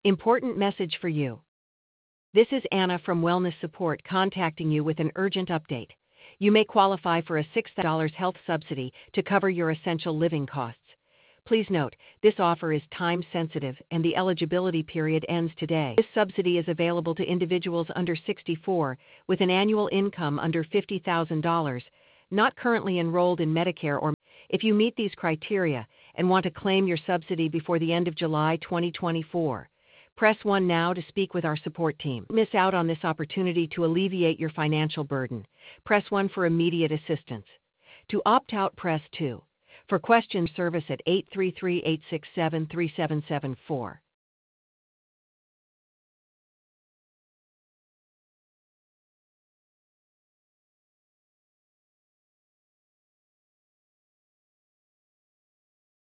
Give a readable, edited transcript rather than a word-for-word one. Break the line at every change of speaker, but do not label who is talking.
Important message for you. This is Anna from Wellness Support contacting you with an urgent update. You may qualify for a $6,000 health subsidy to cover your essential living costs. Please note, this offer is time-sensitive and the eligibility period ends today. This subsidy is available to individuals under 64 with an annual income under $50,000, not currently enrolled in Medicare or if you meet these criteria and want to claim your subsidy before the end of July 2024. Press 1 now to speak with our support team. Miss out on this opportunity to alleviate your financial burden. Press 1 for immediate assistance. To opt out, press 2. For question service at 833-867-3774.